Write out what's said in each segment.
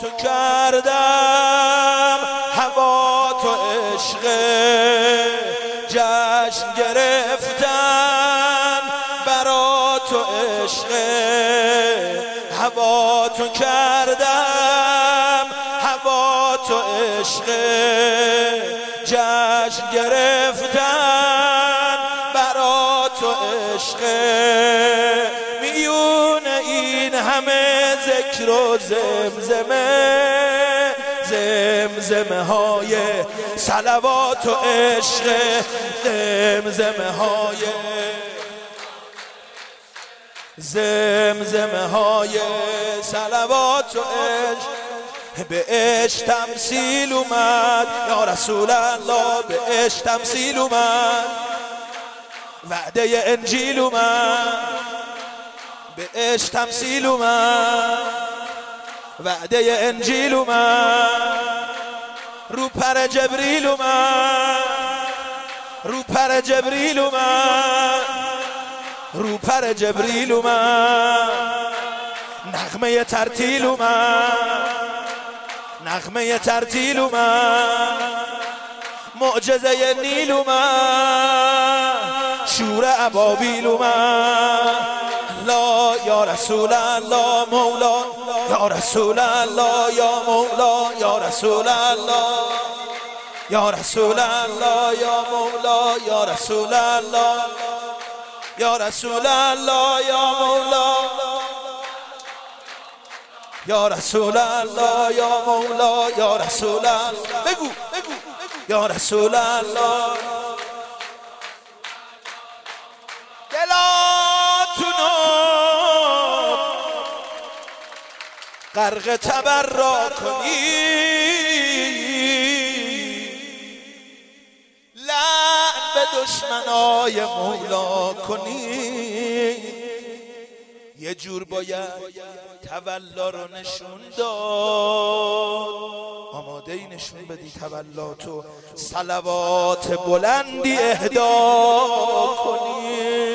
تو کردم، هوا تو عشق، جشن گرفتن برا تو عشق، هوا تو کردم، هوا تو عشق، جشن گرفتن برا تو عشق. میون این همه ذکر و زمزمه، زمزمه های صلوات و عشق، زمزمه های صلوات و عشق. به عشق تمثیل اومد یا رسول الله، به عشق تمثیل اومد، وعده انجیل اومد، به عشق تمثیل اومد، وعده انجیل اومد، رو پر جبریل اومد، رو پر جبریل اومد، رو پر جبریل اومد، نغمه ترتیل اومد، نغمه ترتیل اومد، معجزه نیل اومد، شور ابابیل اومد. لا یا رسول الله مولا، یا رسول الله یا مولا، یا رسول الله، یا رسول الله یا مولا، یا رسول الله، یا رسول الله یا مولا، یا رسول الله یا مولا، یا رسول الله. بگو بگو یا رسول الله. دلاتونو غرق تبرا کنی، لعن به دشمنای مولا کنی. یه جور باید تولا رو نشون داد، آماده ای نشون بدی تولا تو صلوات بلندی اهدا کنی.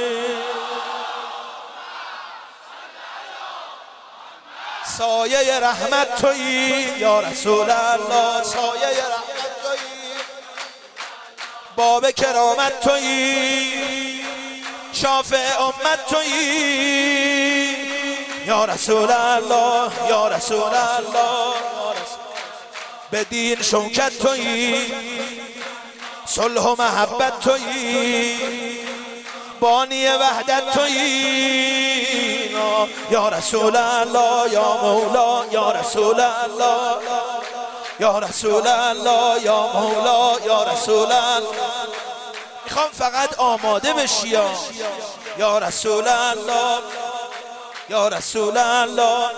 سایه رحمت تویی یا رسول الله، سایه رحمت تویی، باب کرامت تویی، شافع امت تویی یا رسول الله، یا رسول الله. به دین شوکت تویی، صلح و محبت تویی، بانی وحدت تویی یا رسول الله یا مولا، یا رسول الله، یا رسول الله یا مولا، یا رسول الله. میخوام فقط آماده بشی یا رسول الله، یا رسول الله.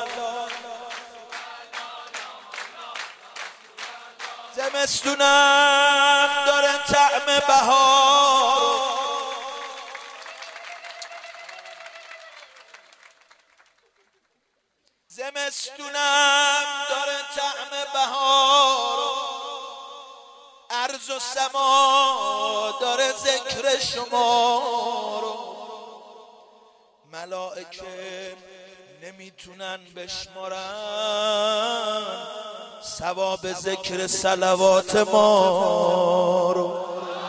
زمستونم داره طعم بهار، زمستونم داره طعم بهار، ارض و سما داره ذکر شما رو، ملائکه نمیتونن بشمارن ثواب ذکر صلوات ما رو.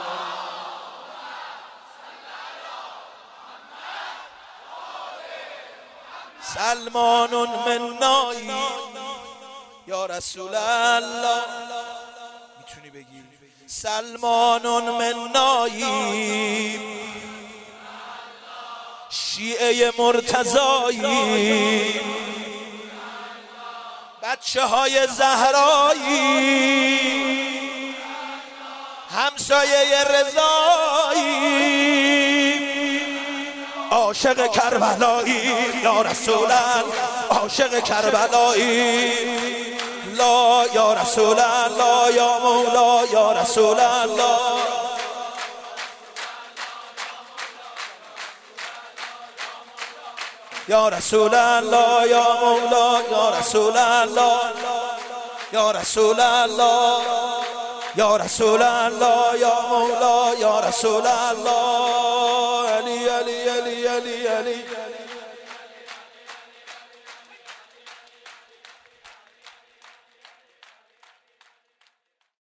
سلمان منایی یا رسول الله، میتونی بگی سلمان منایی، شیعه مرتضایی، بچه های زهرایی، همسایه رضایی، عاشق کربلایی یا رسول الله، عاشق کربلایی. لا یا رسول الله یا مولا، یا رسول الله، یا رسول الله یا مولا، یا رسول الله، یا رسول الله، یا رسول الله یا مولا، یا رسول الله. علی علی